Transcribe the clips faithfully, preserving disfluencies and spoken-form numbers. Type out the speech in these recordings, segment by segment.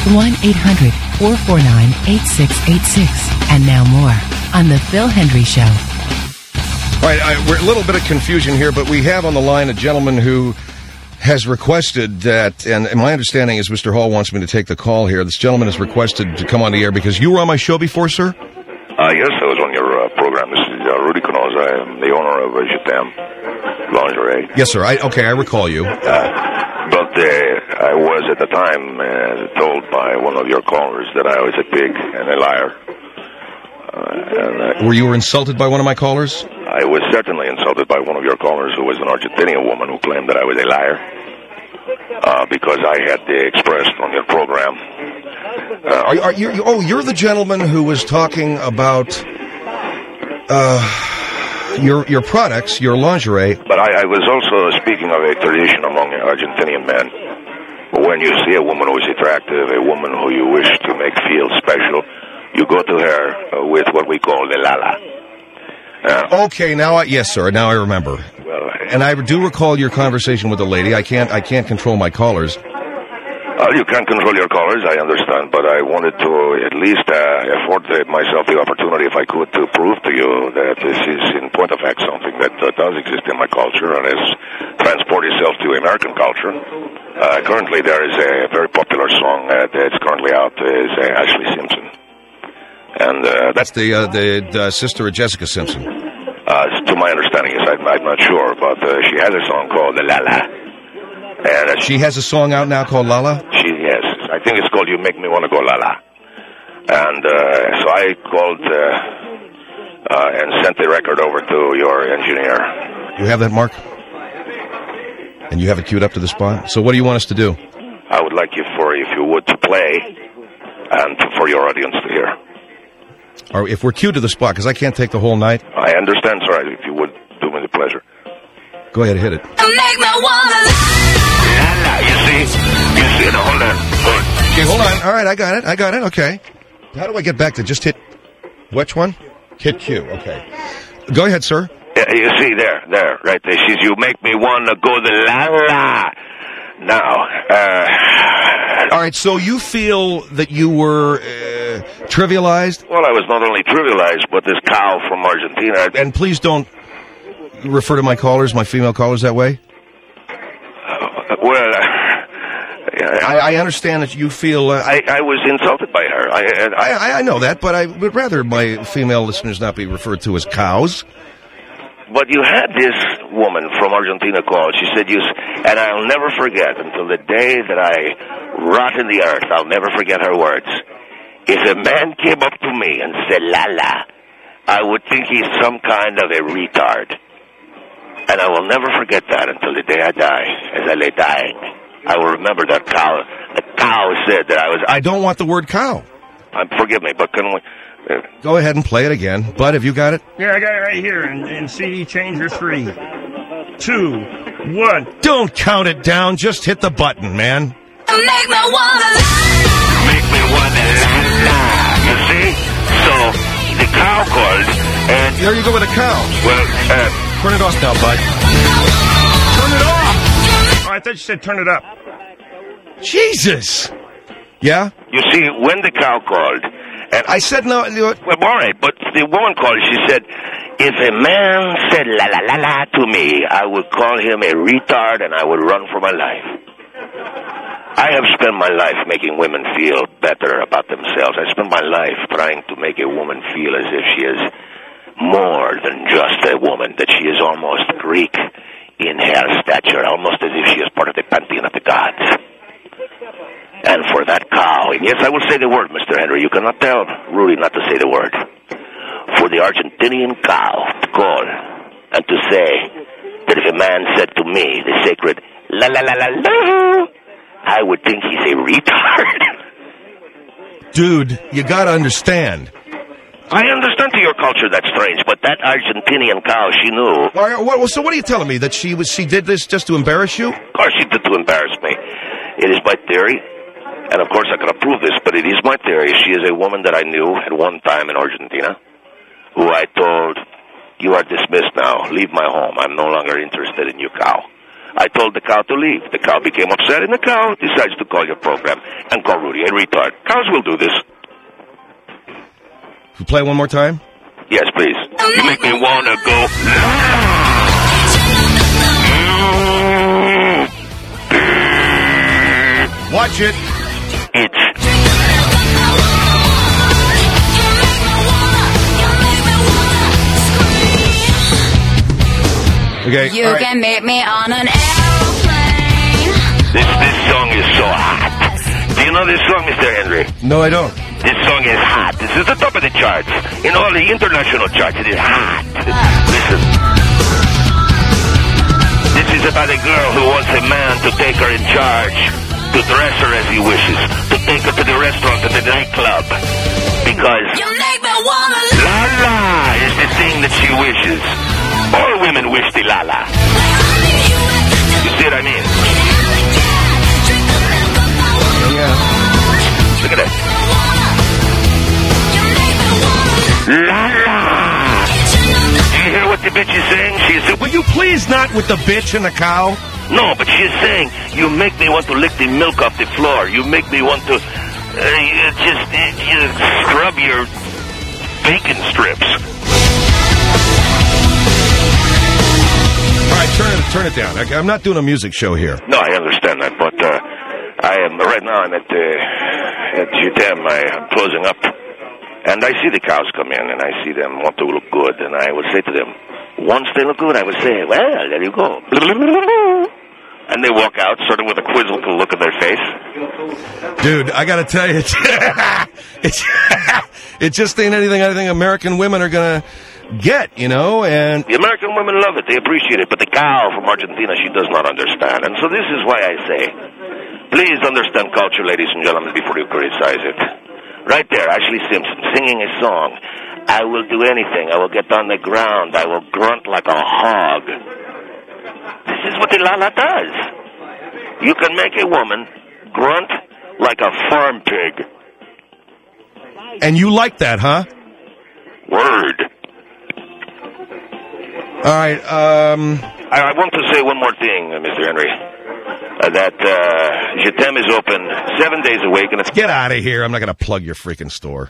one eight hundred, four four nine, eight six eight six. And now more on The Phil Hendrie Show. All right, I, we're a little bit of confusion here, but we have on the line a gentleman who has requested that, and my understanding is Mister Hall wants me to take the call here. This gentleman has requested to come on the air because you were on my show before, sir? Uh, yes, I was on your uh, program. This is uh, Rudy Canosa. I am the owner of uh, Jatam Lingerie. Yes, sir. I, okay, I recall you. Uh, but uh, I was at the time uh, told by one of your callers that I was a pig and a liar. Uh, and, uh, were you insulted by one of my callers? I was certainly insulted by one of your callers who was an Argentinian woman who claimed that I was a liar uh, because I had uh, expressed on your program. Uh, are, are you, oh, you're the gentleman who was talking about uh, your your products, your lingerie. But I, I was also speaking of a tradition among Argentinian men. When you see a woman who is attractive, a woman who you wish to make feel special, you go to her uh, with what we call the lala. Uh, okay, now I, yes, sir. Now I remember. Well, and I do recall your conversation with the lady. I can't, I can't control my callers. Uh, you can't control your callers, I understand, but I wanted to at least uh, afford myself the opportunity, if I could, to prove to you that this is, in point of fact, something that uh, does exist in my culture and has transported itself to American culture. Uh, currently, there is a very popular song uh, that's currently out, is uh, Ashley Simpson. And uh, that's the, uh, the the sister of Jessica Simpson. Uh, to my understanding, yes, I'm, I'm not sure, but uh, she has a song called "La La." And uh, she has a song out now called "Lala." She yes, I think it's called "You Make Me Want to Go Lala." And uh, so I called uh, uh, and sent the record over to your engineer. You have that, Mark? And you have it queued up to the spot. So what do you want us to do? I would like you for, if you would, to play, and to, for your audience to hear. Or if we're queued to the spot, because I can't take the whole night. I understand, sir. If you would do me the pleasure. Go ahead, hit it. Make me wanna Lala, you see? You see? No, hold on. Hold on. Okay, hold on. All right, I got it. I got it. Okay. How do I get back to just hit which one? Hit Q. Okay. Go ahead, sir. Yeah, you see there, there, right there. She's, you make me want to go the Lala. Now, uh... all right, so you feel that you were uh, trivialized? Well, I was not only trivialized, but this cow from Argentina... And please don't refer to my callers, my female callers, that way? Uh, well, uh, I, I understand that you feel... Uh, I, I was insulted by her. I, I, I, I know that, but I would rather my female listeners not be referred to as cows. But you had this woman from Argentina call. She said, you, and I'll never forget until the day that I rot in the earth, I'll never forget her words. If a man came up to me and said, Lala, I would think he's some kind of a retard. And I will never forget that until the day I die, as I lay dying. I will remember that cow. The cow said that I was... I don't want the word cow. Um, forgive me, but can we... Uh, Go ahead and play it again. Bud, have you got it? Yeah, I got it right here in, in C D Changer three. Two, one. Don't count it down. Just hit the button, man. Make me wanna Make me wanna You see? So, the cow called, and... There you go with a cow. Well, uh... turn it off now, bud. Turn it off! Oh, I thought you said turn it up. Jesus! Yeah? You see, when the cow called... And I said no. Well, all right, but the woman called. She said, if a man said la la la la to me, I would call him a retard and I would run for my life. I have spent my life making women feel better about themselves. I spent my life trying to make a woman feel as if she is more than just a woman, that she is almost Greek in her stature, almost as if she is part of the pantheon of the gods. And for that cow, and yes, I will say the word, Mister Henry. You cannot tell Rudy not to say the word. For the Argentinian cow to call and to say that if a man said to me the sacred la la la la la, I would think he's a retard. Dude, you gotta understand. I understand to your culture that's strange, but that Argentinian cow, she knew. All right, well, so what are you telling me? That she was she did this just to embarrass you? Of course she did to embarrass me. It is my theory. And, of course, I cannot prove this, but it is my theory. She is a woman that I knew at one time in Argentina, who I told, you are dismissed now. Leave my home. I'm no longer interested in you, cow. I told the cow to leave. The cow became upset, and the cow decides to call your program and call Rudy a retard. Cows will do this. Can you play one more time? Yes, please. You make me wanna go. Watch it. It's. Okay. You right. can meet me on an airplane. This this song is so hot. Do you know this song, Mister Henry? No, I don't. This song is hot. This is the top of the charts. In all the international charts, it is hot. Listen. This is about a girl who wants a man to take her in charge, to dress her as he wishes, to take her to the restaurant, to the nightclub. Because You make me wanna La La is the thing that she wishes. All women wish the La La. You see what I mean? Yeah. Look at that. La La. Do you hear what the bitch is saying? She said, Will you please not with the bitch and the cow? no, but she's saying, you make me want to lick the milk off the floor. You make me want to uh, you just uh, you scrub your bacon strips. All right, turn it, turn it down. I, I'm not doing a music show here. No, I understand that, but uh, I am, right now I'm at, uh, at G T M. I, I'm closing up. And I see the cows come in, and I see them want to look good, and I would say to them, once they look good, I would say, well, there you go. And they walk out, sort of with a quizzical look on their face. Dude, I got to tell you, it's, it just ain't anything I think American women are going to get, you know, and... The American women love it. They appreciate it. But the cow from Argentina, she does not understand. And so this is why I say, please understand culture, ladies and gentlemen, before you criticize it. Right there, Ashley Simpson, singing a song. I will do anything. I will get on the ground. I will grunt like a hog. This is what the Lala does. You can make a woman grunt like a farm pig. And you like that, huh? Word. All right, um... I, I want to say one more thing, uh, Mister Henry. Uh, that uh, G T M is open seven days a week, and it's... Get out of here. I'm not going to plug your freaking store.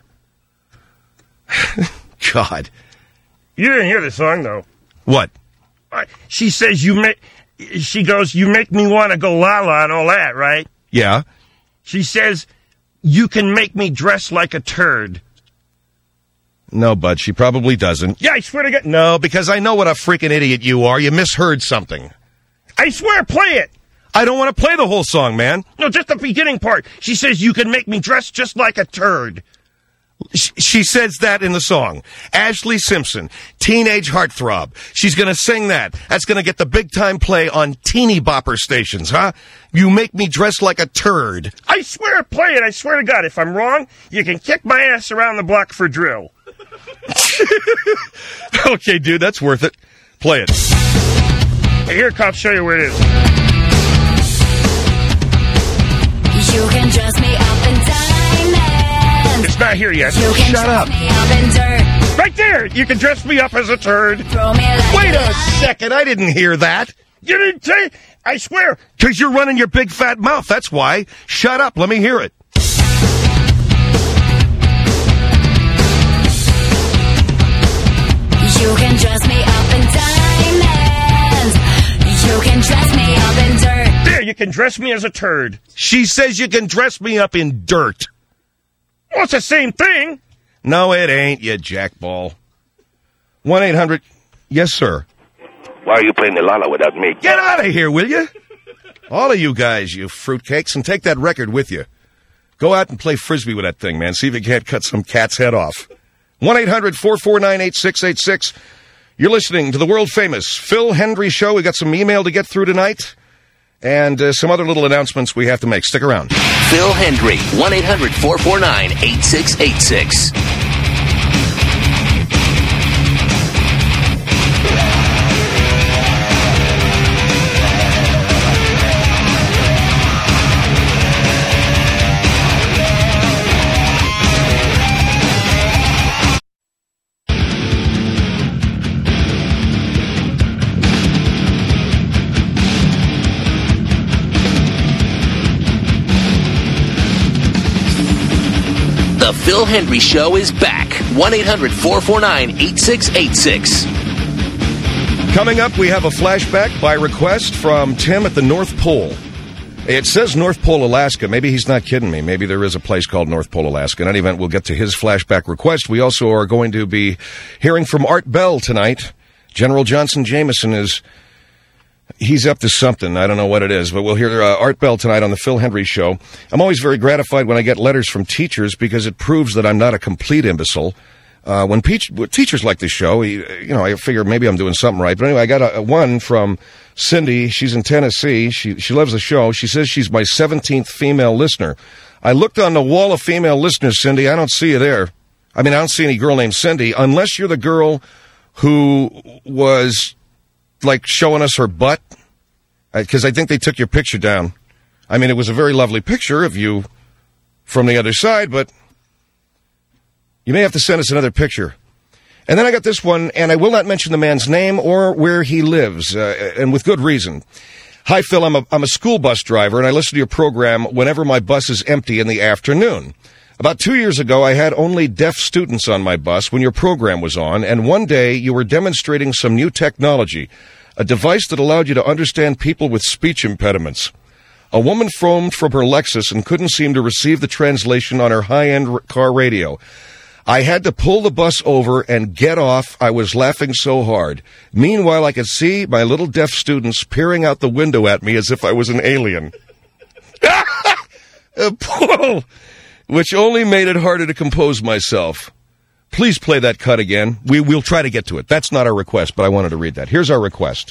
God. You didn't hear the song, though. What? Uh, She says you make... She goes, you make me want to go la-la and all that, right? Yeah? She says, you can make me dress like a turd. No, bud, she probably doesn't. Yeah, I swear to God. No, because I know what a freaking idiot you are. You misheard something. I swear, play it. I don't want to play the whole song, man. No, just the beginning part. She says you can make me dress just like a turd. Sh- She says that in the song. Ashley Simpson, teenage heartthrob. She's going to sing that. That's going to get the big-time play on teeny bopper stations, huh? You make me dress like a turd. I swear, play it. I swear to God, if I'm wrong, you can kick my ass around the block for drill. Okay, dude, that's worth it. Play it. Hey, here, cop, show you where it is. You can dress me up in diamonds. It's not here yet. You can Shut dress up. me up in dirt. Right there. You can dress me up as a turd. Throw me like Wait a lion. second, I didn't hear that. You didn't say. I swear. Because you're running your big fat mouth, that's why. Shut up, let me hear it. You can dress me up in diamonds. You can dress me up in dirt. There, you can dress me as a turd. She says you can dress me up in dirt. Well, it's the same thing. No, it ain't, you jackball. one eight hundred Yes, sir. Why are you playing the Lala without me? Get out of here, will you? All of you guys, you fruitcakes, and take that record with you. Go out and play Frisbee with that thing, man. See if you can't cut some cat's head off. one eight hundred four four nine eight six eight six. You're listening to the world-famous Phil Hendrie Show. We got some email to get through tonight, and uh, some other little announcements we have to make. Stick around. Phil Hendrie, one eight hundred four four nine eight six eight six. The Phil Hendry Show is back. one eight hundred four four nine eight six eight six. Coming up, we have a flashback by request from Tim at the North Pole. It says North Pole, Alaska. Maybe he's not kidding me. Maybe there is a place called North Pole, Alaska. In any event, we'll get to his flashback request. We also are going to be hearing from Art Bell tonight. General Johnson Jameson is... He's up to something. I don't know what it is, but we'll hear uh, Art Bell tonight on the Phil Hendry Show. I'm always very gratified when I get letters from teachers because it proves that I'm not a complete imbecile. Uh, when peach, teachers like this show, you know, I figure maybe I'm doing something right. But anyway, I got a, a one from Cindy. She's in Tennessee. She she loves the show. She says she's my seventeenth female listener. I looked on the wall of female listeners, Cindy. I don't see you there. I mean, I don't see any girl named Cindy, unless you're the girl who was, like, showing us her butt. Because I think they took your picture down. I mean, it was a very lovely picture of you from the other side, but... You may have to send us another picture. And then I got this one, and I will not mention the man's name or where he lives, uh, and with good reason. Hi, Phil. I'm a, I'm a school bus driver, and I listen to your program whenever my bus is empty in the afternoon. About two years ago, I had only deaf students on my bus when your program was on, and one day you were demonstrating some new technology, a device that allowed you to understand people with speech impediments. A woman phoned from her Lexus and couldn't seem to receive the translation on her high-end r- car radio. I had to pull the bus over and get off. I was laughing so hard. Meanwhile, I could see my little deaf students peering out the window at me as if I was an alien. Which only made it harder to compose myself. Please play that cut again. We, we'll try to get to it. That's not our request, but I wanted to read that. Here's our request.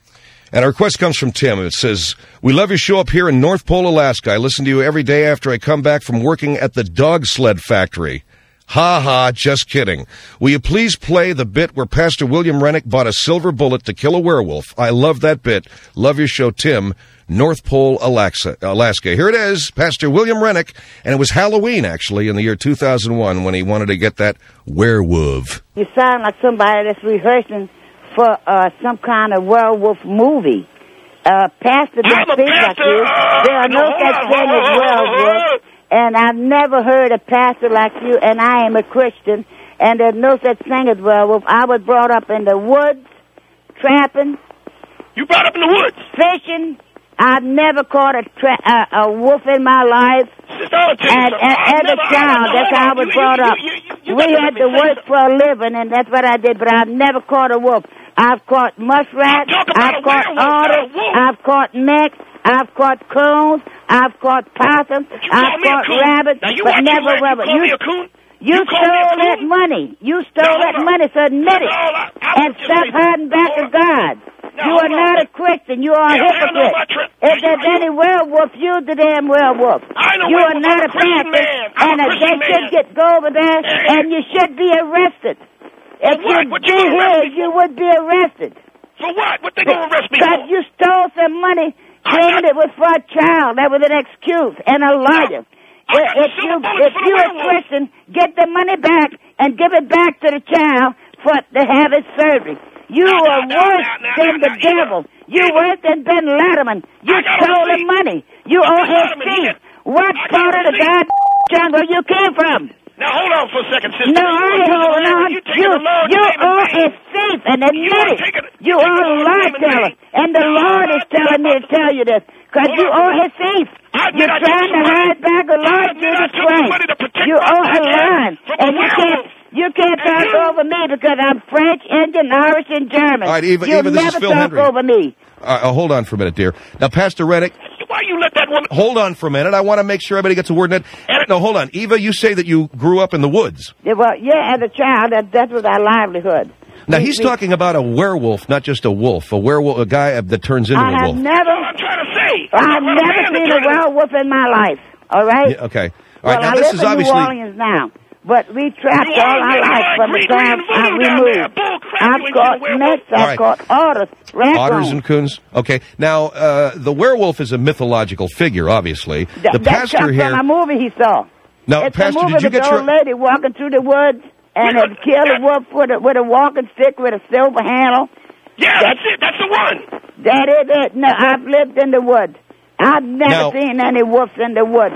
And our request comes from Tim. It says, we love your show up here in North Pole, Alaska. I listen to you every day after I come back from working at the dog sled factory. Ha ha, just kidding. Will you please play the bit where Pastor William Rennick bought a silver bullet to kill a werewolf? I love that bit. Love your show, Tim, North Pole, Alaska. Alaska. Here it is, Pastor William Rennick, and it was Halloween, actually, in the year two thousand one when he wanted to get that werewolf. You sound like somebody that's rehearsing for uh, some kind of werewolf movie. Uh, Pastor don't speak like you. There are no such thing as werewolves. And I've never heard a pastor like you, and I am a Christian, and there's no such thing as werewolf. I was brought up in the woods, trapping. You brought up in the woods? Fishing. I've never caught a, tra- uh, a wolf in my life. Sister, I'll tell you and something. as a child, that's how I was brought up. You, you, you, you we had to work for a living, and that's what I did, but I've never caught a wolf. I've caught muskrats, I've caught otters, I've caught necks, I've caught coons, I've caught possums, I've caught rabbits, but never rabbits. You, you, you stole that money. You stole that money, so admit it. And stop hiding back of God. You are not a Christian. You are a hypocrite. If there's any werewolf, you're the damn werewolf. You are not a pastor, and they should get go over there, and you should be arrested. If you'd be here, you would be arrested. For what? What they gonna arrest me for? Because you stole some money, claiming it was for a child. That was an excuse and a liar. Well, if you if you're a Christian, get the money back and give it back to the child for to have his surgery. You now, are now, worse now, now, than now, the now, devil. You Eva. worse than Ben Letterman. You stole the money. You owe his thief. What part of the God jungle you came from? Now, hold on for a second, sister. No, I ain't holding on. You, you, you are a thief, and admit it. You are a lie teller, and the Lord is telling me to tell you this, because you are a thief. You're trying to hide back the Lord Jesus Christ. You are a lie, and you can't, you can't talk over me because I'm French, Indian, Irish, and German. All right, Eva, You'll Eva, this never is Phil talk Hendry. over me. Uh, hold on for a minute, dear. Now, Pastor Rennick. Why you let that woman... Hold on for a minute. I want to make sure everybody gets a word in it. No, hold on. Eva, you say that you grew up in the woods. Yeah, well, yeah, as a child, that, that was our livelihood. Now, we, he's we, talking about a werewolf, not just a wolf. A werewolf, a guy that turns into I a have wolf. never... I'm trying to say. I've never seen a werewolf in my life, all right? Yeah, okay. All well, right, now I this live is in obviously... New Orleans now. But we trapped all our life from the time I removed. I've caught necks, I've caught otters, raccoons. Otters and coons. Okay. Now, uh, the werewolf is a mythological figure, obviously. Th- the that pastor comes here... from a movie he saw. Now, it's Pastor, a movie did you with get the your... old lady walking through the woods and had killed a wolf with a, with a walking stick with a silver handle. Yeah, that's it. That's the one. That is it. No, I've lived in the woods. I've never Now, seen any wolves in the woods.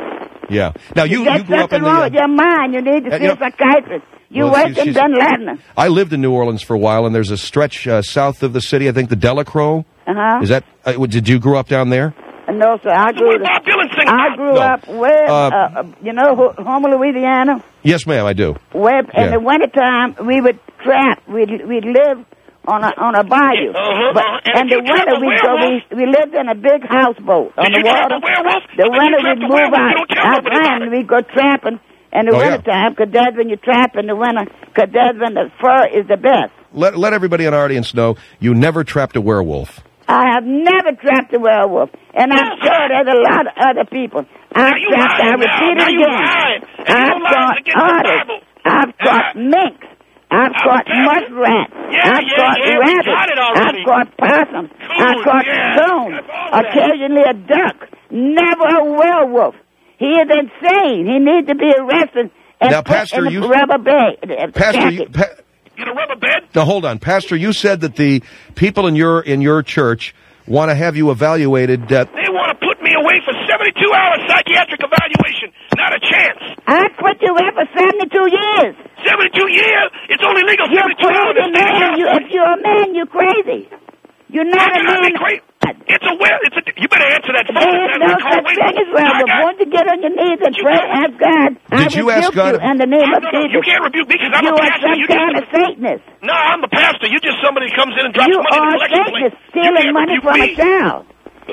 Yeah. Now, you, There's you grew up in something the... wrong uh, with your mind. You need to uh, see you know- a psychiatrist. You Well, work she's- in she's- Dunlatin. I lived in New Orleans for a while, and there's a stretch uh, south of the city, I think the Delacroix. Uh-huh. Is that... Uh, did you grow up down there? No, sir. I grew, Bob Dylan sing I about? grew No. up where, Uh, uh, uh, you know, Ho- Homer, Louisiana? Yes, ma'am, I do. Where in Yeah. the wintertime, we would trap. We'd, we'd live on a on a bayou. Uh-huh, But uh-huh. And in if the you trapped winter, a we go. We, werewolf- we lived in a big houseboat on Did the you trap water. a werewolf? The I mean, winter you trapped we'd a move werewolf. You out, don't tell out nobody about land. it. We'd go trapping in the Oh, yeah. wintertime, because that's when you trap in the winter, because that's when the fur is the best. Let, let everybody in our audience know you never trapped a werewolf. I have never trapped a werewolf, and I'm sure there's a lot of other people. I've Now you trapped, I lying now. repeat Now it you again. lying. And you I've lying caught against the otters. Bible. I've caught minks. I've I caught will tell you. muskrats. Yeah, I've yeah, caught yeah, we rabbits. got it already. I've caught possums. Cool, I've caught yeah. stones. That's all that. Occasionally a duck. Never a werewolf. He is insane. He needs to be arrested and Now, put Pastor, in you- a rubber bag. uh, Pastor, you, jacket. pa- In a rubber bed? now hold on. Pastor, you said that the people in your in your church want to have you evaluated. Uh, They want to put me away for seventy-two hours psychiatric evaluation. Not a chance. I put you in for seventy-two years. seventy-two years? It's only legal You're seventy-two hours. crazy, man. You, if you're a man, you're crazy. You're not How a can I man. be crazy? It's a well. It's a. You better answer that phone. There's no That's such wait. thing as well. I But got- won't you get on your knees and You pray? got- Ask God. I Did you ask rebuke God- you in the name No, of no, no, Jesus. you can't rebuke me because I'm You a are pastor. some You kind of just, Satanist. no, I'm a pastor. You just somebody who comes in and drops You money in are the a collection plate. Satanist You stealing can't money rebuke from me. a child.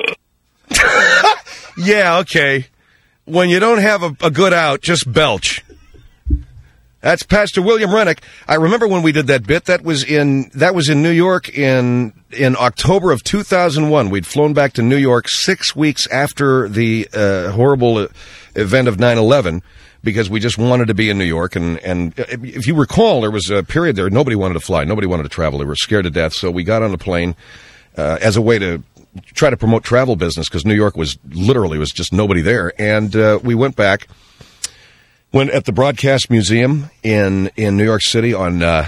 yeah, okay. When you don't have a, a good out, just belch. That's Pastor William Rennick. I remember when we did that bit. That was in that was in New York in in October of two thousand one. We'd flown back to New York six weeks after the uh, horrible uh, event of nine eleven because we just wanted to be in New York. And, and if you recall, there was a period there nobody wanted to fly, nobody wanted to travel. They were scared to death. So we got on a plane uh, as a way to try to promote travel business because New York was literally was just nobody there. And uh, we went back. Went at the Broadcast Museum in, in New York City on uh,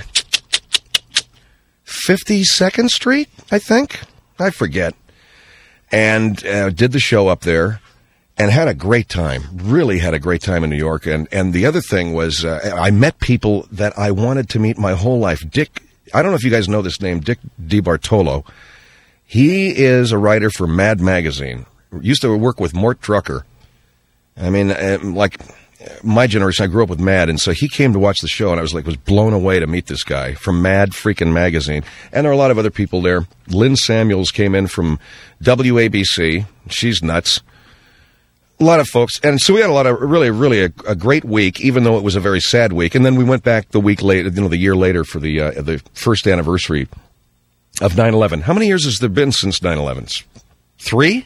fifty-second Street, I think. I forget. And uh, did the show up there and had a great time. Really had a great time in New York. And, and the other thing was uh, I met people that I wanted to meet my whole life. Dick, I don't know if you guys know this name, Dick DiBartolo. He is a writer for Mad Magazine. Used to work with Mort Drucker. I mean, uh, like... my generation, I grew up with Mad, and so he came to watch the show, and I was like, was blown away to meet this guy from Mad freaking Magazine. And there are a lot of other people there. Lynn Samuels came in from W A B C. She's nuts. A lot of folks. And so we had a lot of, really, really a, a great week, even though it was a very sad week. And then we went back the week later, you know, the year later for the, uh, the first anniversary of nine eleven. How many years has there been since nine eleven? Three?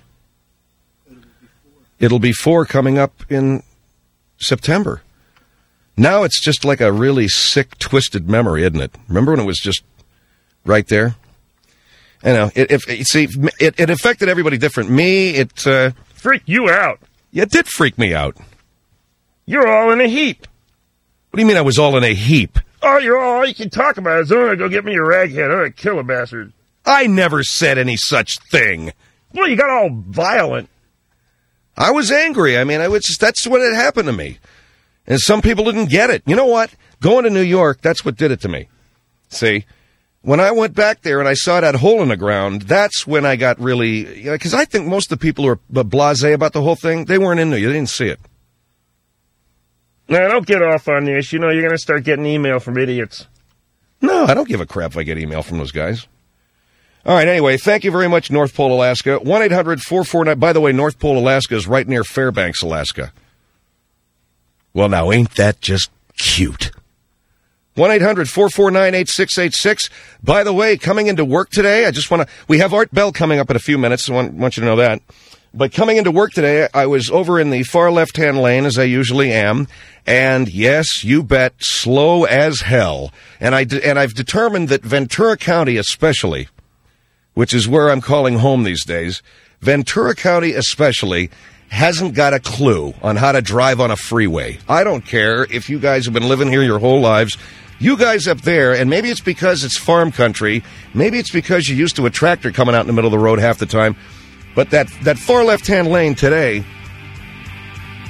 It'll be four coming up in September. Now it's just like a really sick, twisted memory, isn't it? Remember when it was just right there? I know. It, if, it, see, it, it affected everybody different. Me, it... Uh, Freak you out. it did freak me out. You're all in a heap. What do you mean I was all in a heap? Oh, you're all, all you can talk about is, I'm going to go get me a raghead. I'm going to kill a bastard. I never said any such thing. Well, you got all violent. I was angry. I mean, I was just, that's what had happened to me. And some people didn't get it. You know what? Going to New York, that's what did it to me. See, when I went back there and I saw that hole in the ground, that's when I got really, you know, because I think most of the people who are blasé about the whole thing, they weren't in there. You didn't see it. Now, don't get off on this. You know, you're going to start getting email from idiots. No, I don't give a crap if I get email from those guys. All right, anyway, thank you very much, North Pole, Alaska. one eight hundred four four nine. By the way, North Pole, Alaska is right near Fairbanks, Alaska. Well, now, ain't that just cute? one eight hundred four four nine eight six eight six. By the way, coming into work today, I just want to... We have Art Bell coming up in a few minutes. I want, want you to know that. But coming into work today, I was over in the far left-hand lane, as I usually am. And yes, you bet, slow as hell. And, I de- and I've determined that Ventura County especially... which is where I'm calling home these days, Ventura County especially hasn't got a clue on how to drive on a freeway. I don't care if you guys have been living here your whole lives. You guys up there, and maybe it's because it's farm country, maybe it's because you're used to a tractor coming out in the middle of the road half the time, but that, that far left-hand lane today,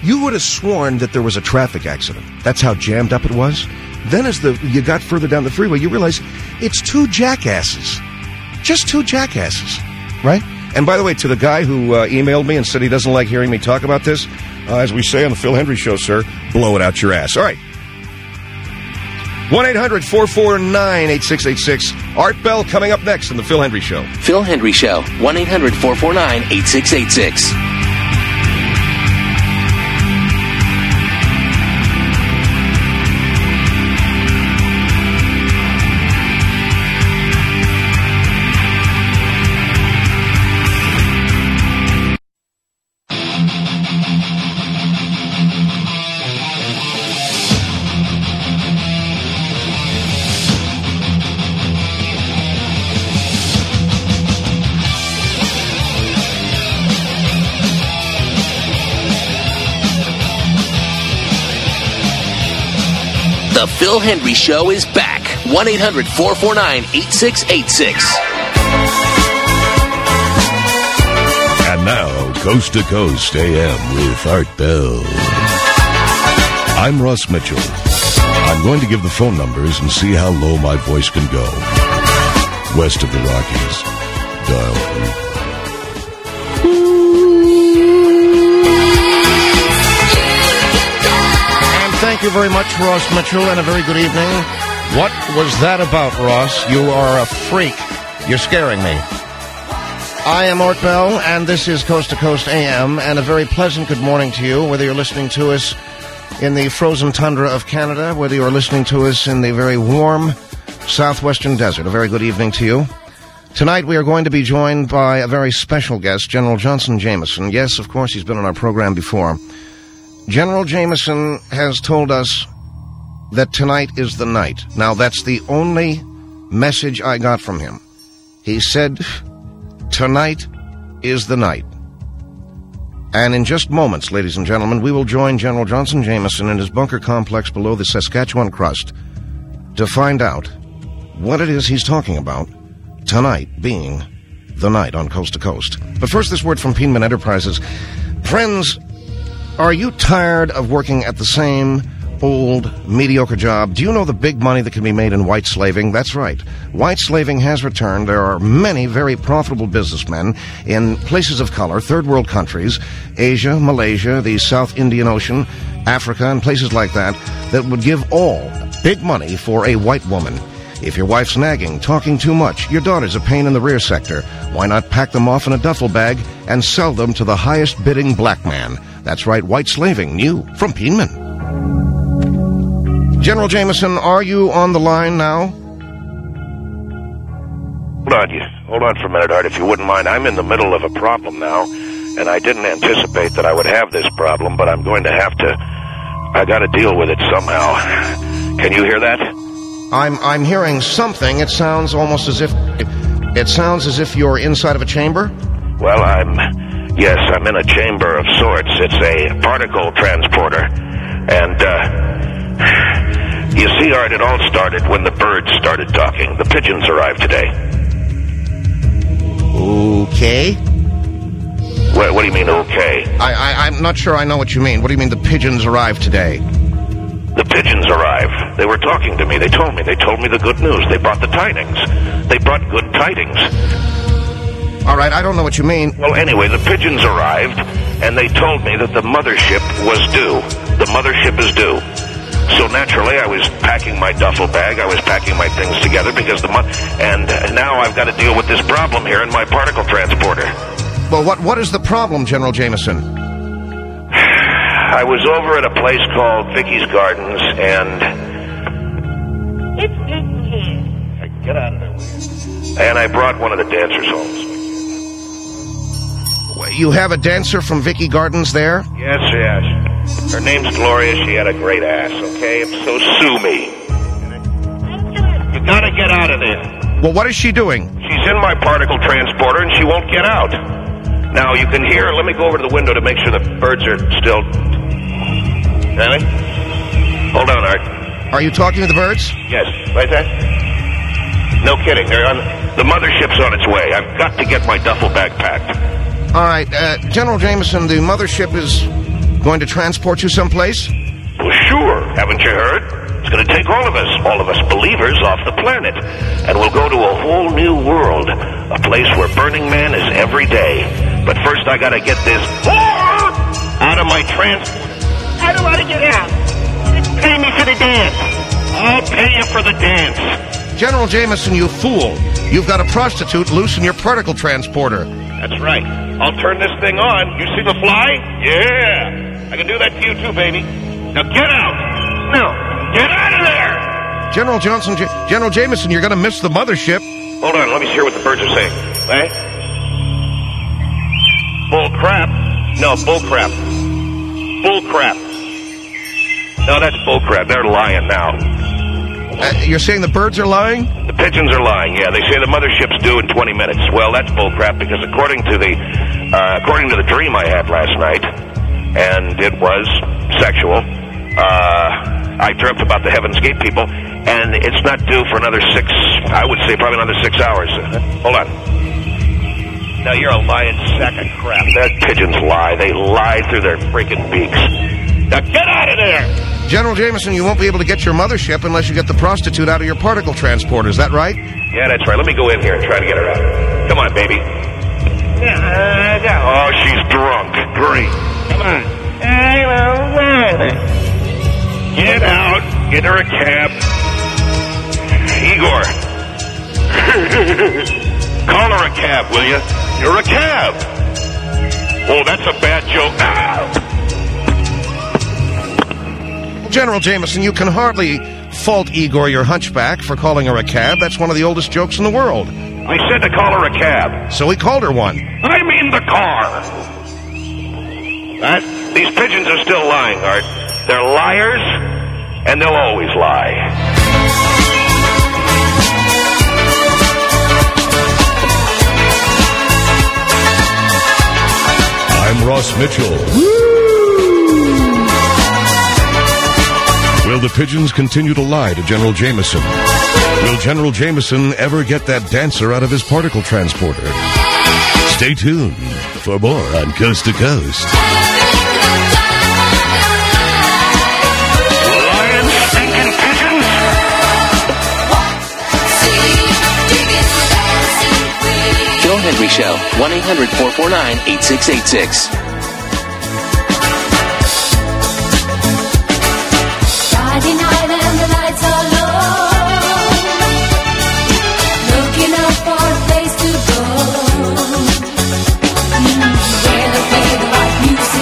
You would have sworn that there was a traffic accident. That's how jammed up it was. Then as the you got further down the freeway, you realize it's two jackasses. Just two jackasses, right? And by the way, to the guy who uh, emailed me and said he doesn't like hearing me talk about this, uh, as we say on the Phil Hendry Show, sir, blow it out your ass. All right. one eight hundred four four nine eight six eight six. Art Bell coming up next on the Phil Hendry Show. Phil Hendry Show, one eight hundred four four nine eight six eight six. The Phil Hendry Show is back. one eight hundred four four nine eight six eight six. And now, Coast to Coast A M with Art Bell. I'm Ross Mitchell. I'm going to give the phone numbers and see how low my voice can go. West of the Rockies, dial Thank you very much, Ross Mitchell, and a very good evening. What was that about, Ross? You are a freak. You're scaring me. I am Art Bell, and this is Coast to Coast A M, and a very pleasant good morning to you, whether you're listening to us in the frozen tundra of Canada, whether you're listening to us in the very warm southwestern desert. A very good evening to you. Tonight we are going to be joined by a very special guest, General Johnson Jameson. Yes, of course, he's been on our program before. General Jameson has told us that tonight is the night. Now, that's the only message I got from him. He said, tonight is the night. And in just moments, ladies and gentlemen, we will join General Johnson Jameson in his bunker complex below the Saskatchewan crust to find out what it is he's talking about, tonight being the night on Coast to Coast. But first, this word from Peenman Enterprises. Friends, are you tired of working at the same old, mediocre job? Do you know the big money that can be made in white slaving? That's right. White slaving has returned. There are many very profitable businessmen in places of color, third world countries, Asia, Malaysia, the South Indian Ocean, Africa, and places like that, that would give all big money for a white woman. If your wife's nagging, talking too much, your daughter's a pain in the rear sector, why not pack them off in a duffel bag and sell them to the highest bidding black man? That's right, white slaving, new from Peenman. General Jameson, are you on the line now? Hold on, you, hold on for a minute, Art, if you wouldn't mind. I'm in the middle of a problem now, and I didn't anticipate that I would have this problem, but I'm going to have to, I got to deal with it somehow. Can you hear that? I'm I'm hearing something. It sounds almost as if it sounds as if you're inside of a chamber. Well, I'm yes, I'm in a chamber of sorts. It's a particle transporter, and uh, you see, Art, it all started when the birds started talking. The pigeons arrived today. Okay. What, what do you mean, okay? I, I I'm not sure I know what you mean. What do you mean the pigeons arrived today? The pigeons arrived. They were talking to me. They told me. They told me the good news. They brought the tidings. They brought good tidings. All right, I don't know what you mean. Well, anyway, the pigeons arrived, and they told me that the mothership was due. The mothership is due. So naturally, I was packing my duffel bag. I was packing my things together because the mo- and now I've got to deal with this problem here in my particle transporter. Well, what what is the problem, General Jameson? I was over at a place called Vicky's Gardens, and get out of there. And I brought one of the dancers home. You have a dancer from Vicky Gardens there? Yes, yes. Her name's Gloria. She had a great ass. Okay, so sue me. You gotta get out of there. Well, what is she doing? She's in my particle transporter, and she won't get out. Now you can hear. Let me go over to the window to make sure the birds are still. Really? Hold on, Art. Are you talking to the birds? Yes. Right there? No kidding. They're on. The mothership's on its way. I've got to get my duffel bag packed. All right. Uh, General Jameson, the mothership is going to transport you someplace? Well, sure. Haven't you heard? It's going to take all of us, all of us believers, off the planet. And we'll go to a whole new world. A place where Burning Man is every day. But first I got to get this whore out of my transport. I don't want to get out. Pay me for the dance. I'll pay you for the dance. General Jameson, you fool. You've got a prostitute loose in your particle transporter. That's right. I'll turn this thing on. You see the fly? Yeah. I can do that to you too, baby. Now get out. No. Get out of there. General Johnson, J- General Jameson, you're going to miss the mothership. Hold on. Let me hear what the birds are saying. Eh? Bull crap. No, bull crap. Bull crap. No, that's bull crap. They're lying now. Uh, you're saying the birds are lying? The pigeons are lying, yeah. They say the mothership's due in twenty minutes. Well, that's bullcrap because according to the uh, according to the dream I had last night, and it was sexual, uh, I dreamt about the Heaven's Gate people, and it's not due for another six, I would say probably another six hours. Hold on. Now, you're a lying sack of crap. Their pigeons lie. They lie through their freaking beaks. Now, get out of there! General Jameson, you won't be able to get your mothership unless you get the prostitute out of your particle transporter. Is that right? Yeah, that's right. Let me go in here and try to get her out. Come on, baby. Oh, she's drunk. Great. Come on. Get out. Get her a cab. Igor. Call her a cab, will you? You're a cab. Oh, that's a bad joke. Ow! General Jameson, you can hardly fault Igor, your hunchback, for calling her a cab. That's one of the oldest jokes in the world. I said to call her a cab. So he called her one. I mean the car. That, these pigeons are still lying, Art. They're liars, and they'll always lie. I'm Ross Mitchell. Will the pigeons continue to lie to General Jameson? Will General Jameson ever get that dancer out of his particle transporter? Stay tuned for more on Coast to Coast. Lion stinking pigeons? Phil Hendry Show, one eight hundred four four nine eight six eight six. Friday night and the lights are low, looking up for a place to go, where they play the right music.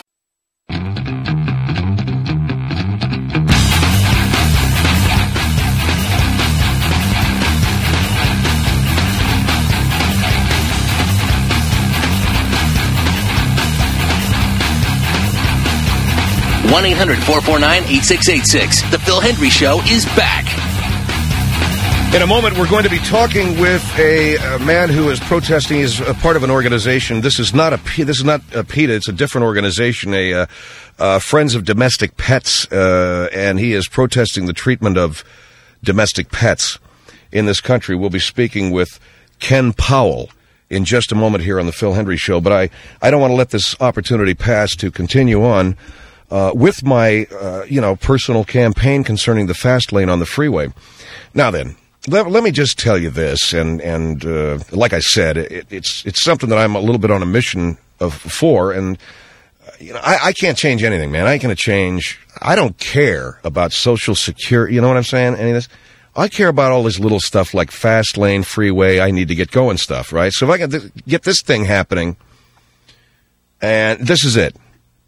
one eight hundred four four nine eight six eight six. The Phil Hendry Show is back. In a moment, we're going to be talking with a, a man who is protesting. He's a part of an organization. This is not a this is not a PETA. It's a different organization. A uh, uh, Friends of Domestic Pets, uh, and he is protesting the treatment of domestic pets in this country. We'll be speaking with Ken Powell in just a moment here on the Phil Hendry Show. But I I don't want to let this opportunity pass to continue on uh, with my uh, you know personal campaign concerning the fast lane on the freeway. Now then. Let, let me just tell you this, and and uh, like I said, it, it's it's something that I'm a little bit on a mission of for, and uh, you know I, I can't change anything, man. I ain't gonna change. I don't care about Social Security. You know what I'm saying? Any of this? I care about all this little stuff like fast lane, freeway. I need to get going stuff, right? So if I can th- get this thing happening, and this is it,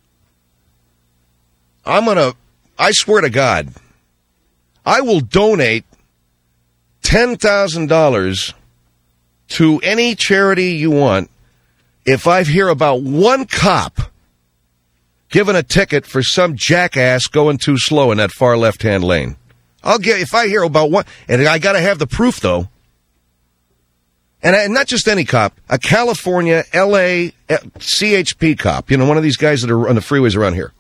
I'm gonna. I swear to God, I will donate ten thousand dollars to any charity you want if I hear about one cop giving a ticket for some jackass going too slow in that far left-hand lane. I'll get if I hear about one, and I got to have the proof though. And I, not just any cop, a California, L A, C H P cop. You know, one of these guys that are on the freeways around here.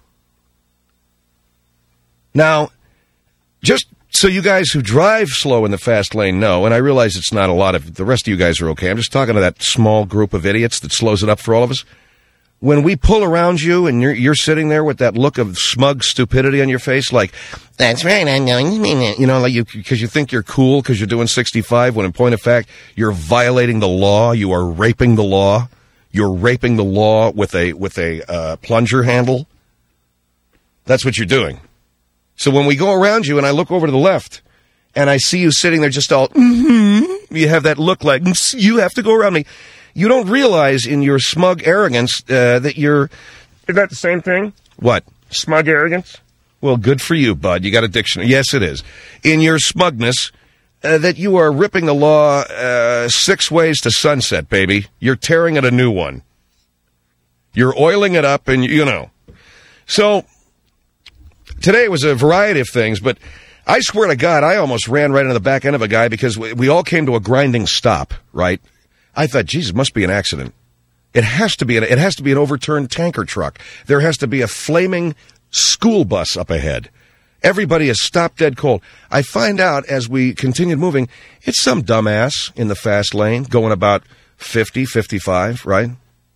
Now, just so you guys who drive slow in the fast lane know, and I realize it's not a lot of, the rest of you guys are okay. I'm just talking to that small group of idiots that slows it up for all of us. when we pull around you and you're, you're sitting there with that look of smug stupidity on your face, like, that's right, I'm going to mean it. You know, like you, because you think you're cool because you're doing sixty-five, when in point of fact, you're violating the law. You are raping the law. You're raping the law with a, with a, uh, plunger handle. That's what you're doing. So when we go around you and I look over to the left and I see you sitting there just all, mm-hmm, you have that look like, you have to go around me. You don't realize in your smug arrogance uh, that you're... Is that the same thing? What? Smug arrogance? Well, good for you, bud. You got a dictionary. Yes, it is. In your smugness, uh, that you are ripping the law uh, six ways to sunset, baby. You're tearing it a new one. You're oiling it up and, you know. So, today was a variety of things, but I swear to God, I almost ran right into the back end of a guy because we, we all came to a grinding stop, right? I thought, Jesus, it must be an accident. It has to be an, it has to be an overturned tanker truck. There has to be a flaming school bus up ahead. Everybody is stopped dead cold. I find out as we continued moving, it's some dumbass in the fast lane going about fifty, fifty-five, right?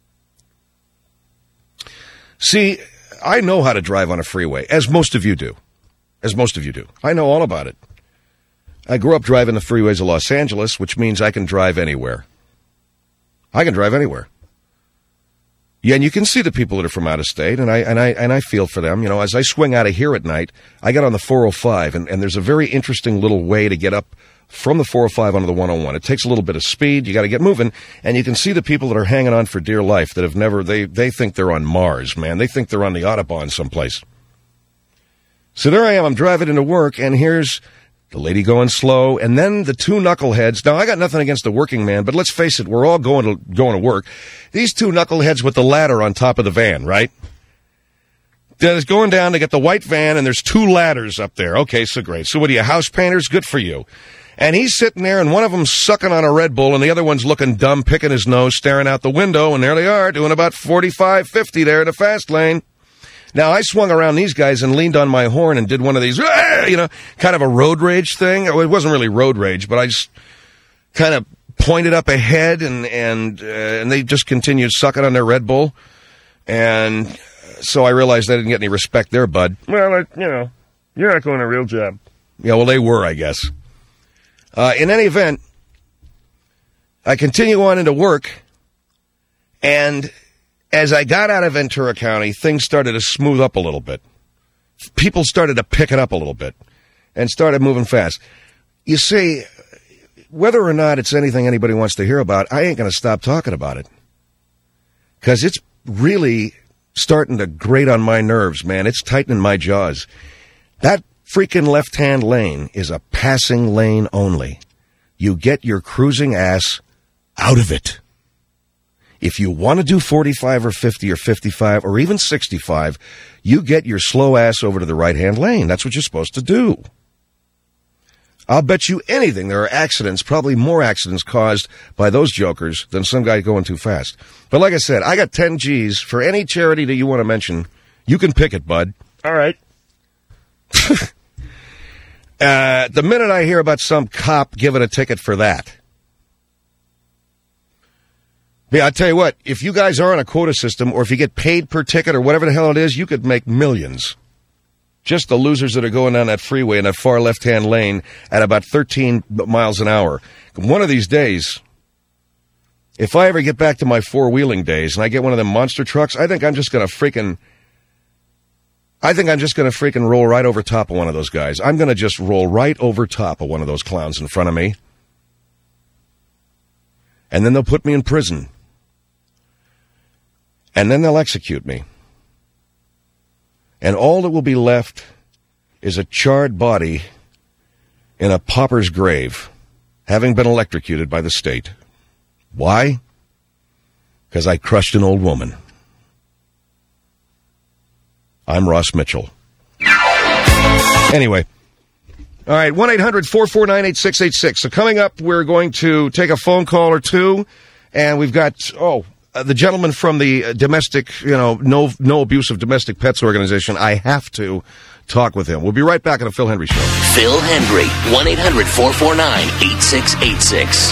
See, I know how to drive on a freeway, as most of you do. As most of you do. I know all about it. I grew up driving the freeways of Los Angeles, which means I can drive anywhere. I can drive anywhere. Yeah, and you can see the people that are from out of state, and I and I and I feel for them. You know, as I swing out of here at night, I get on the four oh five, and, and there's a very interesting little way to get up from the four oh five onto the one oh one. It takes a little bit of speed. You got to get moving, and you can see the people that are hanging on for dear life that have never. They they think they're on Mars, man. They think they're on the Autobahn someplace. So there I am. I'm driving into work, and here's the lady going slow, and then the two knuckleheads. Now, I got nothing against the working man, but let's face it, we're all going to going to work. These two knuckleheads with the ladder on top of the van, right? They're going down to get the white van, and there's two ladders up there. Okay, so great. So what are you, house painters? Good for you. And he's sitting there, and one of them's sucking on a Red Bull, and the other one's looking dumb, picking his nose, staring out the window, and there they are, doing about forty-five, fifty there in the fast lane. Now, I swung around these guys and leaned on my horn and did one of these, you know, kind of a road rage thing. It wasn't really road rage, but I just kind of pointed up ahead, and and uh, and they just continued sucking on their Red Bull. And so I realized I didn't get any respect there, bud. Well, uh, you know, you're not doing a real job. Yeah, well, they were, I guess. Uh, in any event, I continue on into work, and as I got out of Ventura County, things started to smooth up a little bit. People started to pick it up a little bit and started moving fast. You see, whether or not it's anything anybody wants to hear about, I ain't going to stop talking about it. Because it's really starting to grate on my nerves, man. It's tightening my jaws. That freaking left-hand lane is a passing lane only. You get your cruising ass out of it. If you want to do forty-five or fifty or fifty-five or even sixty-five, you get your slow ass over to the right-hand lane. That's what you're supposed to do. I'll bet you anything there are accidents, probably more accidents caused by those jokers than some guy going too fast. But like I said, I got ten G's for any charity that you want to mention. You can pick it, bud. All right. uh, the minute I hear about some cop giving a ticket for that, yeah, I'll tell you what, if you guys are on a quota system or if you get paid per ticket or whatever the hell it is, you could make millions. Just the losers that are going down that freeway in that far left-hand lane at about thirteen miles an hour. One of these days, if I ever get back to my four-wheeling days and I get one of them monster trucks, I think I'm just going to freaking, I think I'm just going to freaking roll right over top of one of those guys. I'm going to just roll right over top of one of those clowns in front of me. And then they'll put me in prison. And then they'll execute me. And all that will be left is a charred body in a pauper's grave, having been electrocuted by the state. Why? Because I crushed an old woman. I'm Ross Mitchell. Anyway. All right, one eight hundred four four nine eight six eight six. So coming up, we're going to take a phone call or two, and we've got, oh, uh, the gentleman from the uh, domestic, you know, no no abuse of domestic pets organization. I have to talk with him. We'll be right back on the Phil Hendry Show. Phil Hendry, one eight hundred four four nine eight six eight six.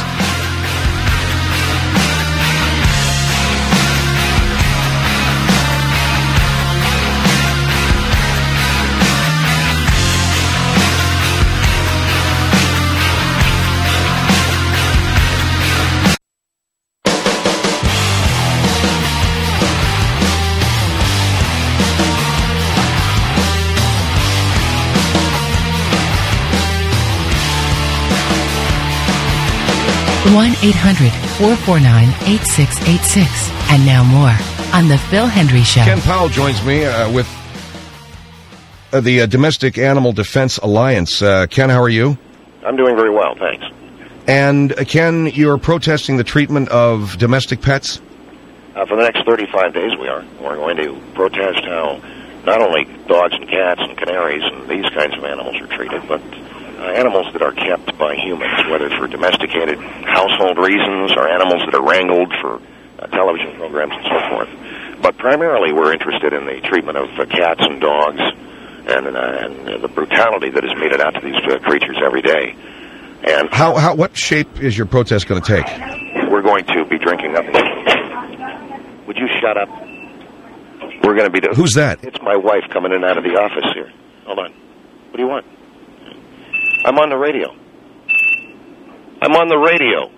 one eight hundred four four nine eight six eight six. And now more on The Phil Hendry Show. Ken Powell joins me uh, with uh, the uh, Domestic Animal Defense Alliance. Uh, Ken, how are you? I'm doing very well, thanks. And, uh, Ken, you're protesting the treatment of domestic pets? Uh, for the next thirty-five days we are. We're going to protest how not only dogs and cats and canaries and these kinds of animals are treated, but uh, animals that are kept by humans, whether for domesticated household reasons or animals that are wrangled for uh, television programs and so forth. But primarily we're interested in the treatment of uh, cats and dogs and, uh, and uh, the brutality that is meted out to these uh, creatures every day. And how, how, what shape is your protest going to take? We're going to be drinking nothing. Would you shut up? We're going to be... Do- Who's that? It's my wife coming in and out of the office here. Hold on. What do you want? I'm on the radio. I'm on the radio.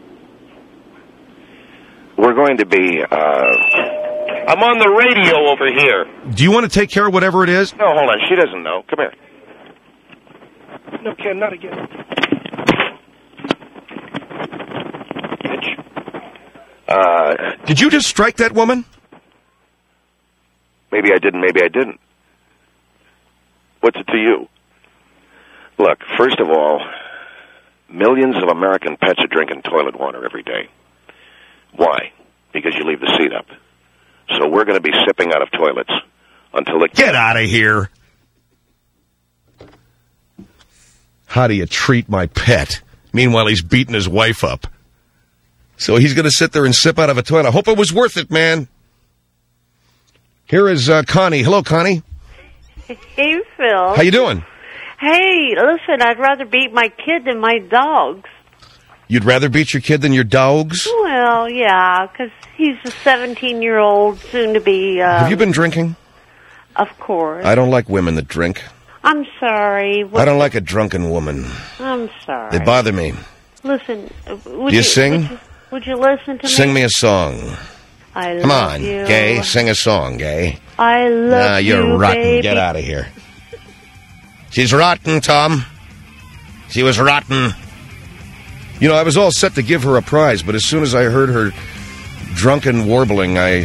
We're going to be... Uh, I'm on the radio over here. Do you want to take care of whatever it is? No, hold on. She doesn't know. Come here. No, Ken, not again. Uh, Did you just strike that woman? Maybe I didn't, maybe I didn't. What's it to you? Look, first of all, millions of American pets are drinking toilet water every day. Why? Because you leave the seat up. So we're going to be sipping out of toilets until the... Get out of here! How do you treat my pet? Meanwhile, he's beating his wife up. So he's going to sit there and sip out of a toilet. I hope it was worth it, man. Here is uh, Connie. Hello, Connie. Hey, Phil. How you doing? Hey, listen, I'd rather beat my kid than my dogs. You'd rather beat your kid than your dogs? Well, yeah, because he's a seventeen-year-old, soon-to-be... Um, Have you been drinking? Of course. I don't like women that drink. I'm sorry. What, I don't like a drunken woman. I'm sorry. They bother me. Listen, would Do you, you sing? Would you, would you listen to me? Sing me a song. I Come love on, you. gay. Sing a song, gay. I love nah, you're you, rotten. baby. Get out of here. She's rotten, Tom. She was rotten. You know, I was all set to give her a prize, but as soon as I heard her drunken warbling, I...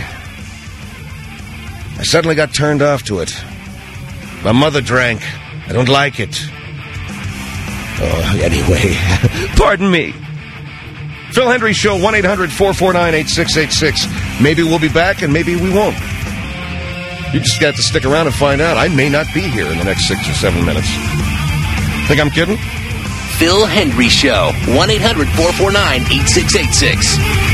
I suddenly got turned off to it. My mother drank. I don't like it. Oh, anyway. Pardon me. Phil Hendry Show, one eight hundred four four nine eight six eight six. Maybe we'll be back, and maybe we won't. You just got to stick around and find out. I may not be here in the next six or seven minutes. Think I'm kidding? Phil Hendry Show, one eight hundred four four nine eight six eight six.